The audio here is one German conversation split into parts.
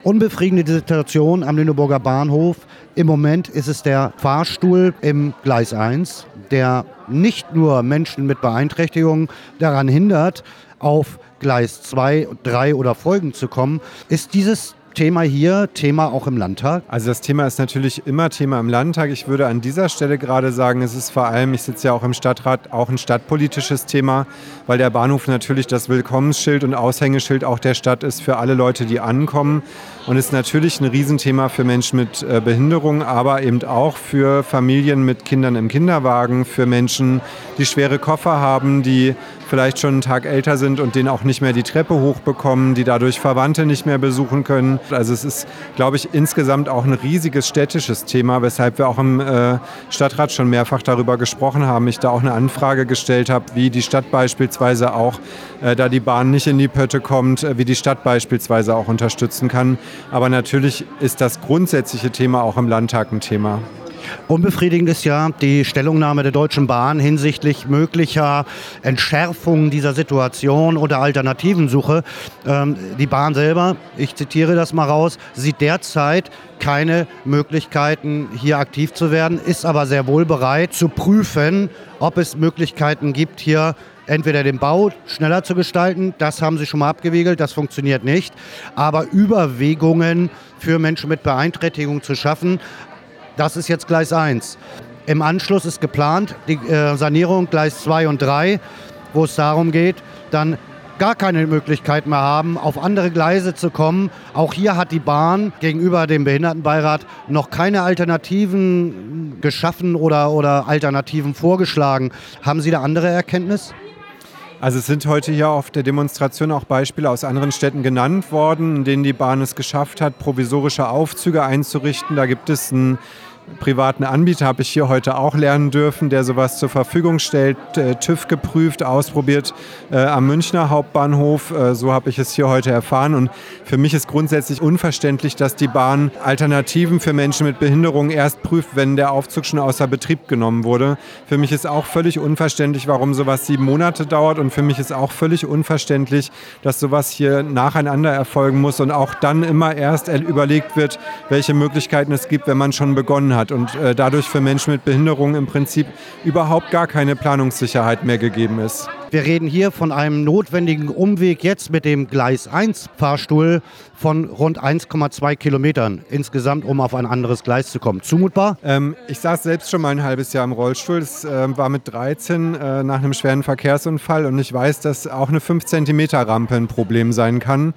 Unbefriedigende Situation am Lüneburger Bahnhof. Im Moment ist es der Fahrstuhl im Gleis 1, der nicht nur Menschen mit Beeinträchtigungen daran hindert, auf Gleis 2, 3 oder folgend zu kommen. Ist dieses Thema hier Thema auch im Landtag? Also das Thema ist natürlich immer Thema im Landtag. Ich würde an dieser Stelle gerade sagen, es ist vor allem, ich sitze ja auch im Stadtrat, auch ein stadtpolitisches Thema, weil der Bahnhof natürlich das Willkommensschild und Aushängeschild auch der Stadt ist für alle Leute, die ankommen. Und ist natürlich ein Riesenthema für Menschen mit Behinderung, aber eben auch für Familien mit Kindern im Kinderwagen, für Menschen, die schwere Koffer haben, die vielleicht schon einen Tag älter sind und den auch nicht mehr die Treppe hochbekommen, die dadurch Verwandte nicht mehr besuchen können. Also es ist, glaube ich, insgesamt auch ein riesiges städtisches Thema, weshalb wir auch im Stadtrat schon mehrfach darüber gesprochen haben. Ich da auch eine Anfrage gestellt habe, wie die Stadt beispielsweise auch, da die Bahn nicht in die Pötte kommt, wie die Stadt beispielsweise auch unterstützen kann. Aber natürlich ist das grundsätzliche Thema auch im Landtag ein Thema. Unbefriedigend ist ja die Stellungnahme der Deutschen Bahn hinsichtlich möglicher Entschärfung dieser Situation oder Alternativensuche. Die Bahn selber, ich zitiere das mal raus, sieht derzeit keine Möglichkeiten, hier aktiv zu werden, ist aber sehr wohl bereit zu prüfen, ob es Möglichkeiten gibt, hier entweder den Bau schneller zu gestalten, das haben sie schon mal abgewiegelt, das funktioniert nicht, aber Überwegungen für Menschen mit Beeinträchtigung zu schaffen. Das ist jetzt Gleis 1. Im Anschluss ist geplant die Sanierung Gleis 2 und 3, wo es darum geht, dann gar keine Möglichkeit mehr haben, auf andere Gleise zu kommen. Auch hier hat die Bahn gegenüber dem Behindertenbeirat noch keine Alternativen geschaffen oder Alternativen vorgeschlagen. Haben Sie da andere Erkenntnis? Also es sind heute hier auf der Demonstration auch Beispiele aus anderen Städten genannt worden, in denen die Bahn es geschafft hat, provisorische Aufzüge einzurichten. Da gibt es einen privaten Anbieter, habe ich hier heute auch lernen dürfen, der sowas zur Verfügung stellt, TÜV geprüft, ausprobiert am Münchner Hauptbahnhof. So habe ich es hier heute erfahren. Und für mich ist grundsätzlich unverständlich, dass die Bahn Alternativen für Menschen mit Behinderung erst prüft, wenn der Aufzug schon außer Betrieb genommen wurde. Für mich ist auch völlig unverständlich, warum sowas 7 Monate dauert. Und für mich ist auch völlig unverständlich, dass sowas hier nacheinander erfolgen muss und auch dann immer erst überlegt wird, welche Möglichkeiten es gibt, wenn man schon begonnen hat und dadurch für Menschen mit Behinderung im Prinzip überhaupt gar keine Planungssicherheit mehr gegeben ist. Wir reden hier von einem notwendigen Umweg jetzt mit dem Gleis 1 Fahrstuhl von rund 1,2 Kilometern insgesamt, um auf ein anderes Gleis zu kommen. Zumutbar? Ich saß selbst schon mal ein halbes Jahr im Rollstuhl. Das war mit 13 nach einem schweren Verkehrsunfall und ich weiß, dass auch eine 5 Zentimeter Rampe ein Problem sein kann.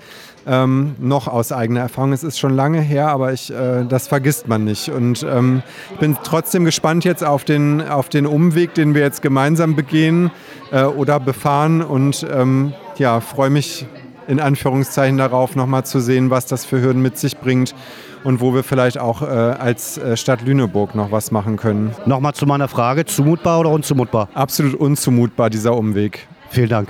Noch aus eigener Erfahrung. Es ist schon lange her, aber das vergisst man nicht. Und ich bin trotzdem gespannt jetzt auf den Umweg, den wir jetzt gemeinsam begehen oder befahren und freue mich in Anführungszeichen darauf, nochmal zu sehen, was das für Hürden mit sich bringt und wo wir vielleicht auch als Stadt Lüneburg noch was machen können. Nochmal zu meiner Frage, zumutbar oder unzumutbar? Absolut unzumutbar, dieser Umweg. Vielen Dank.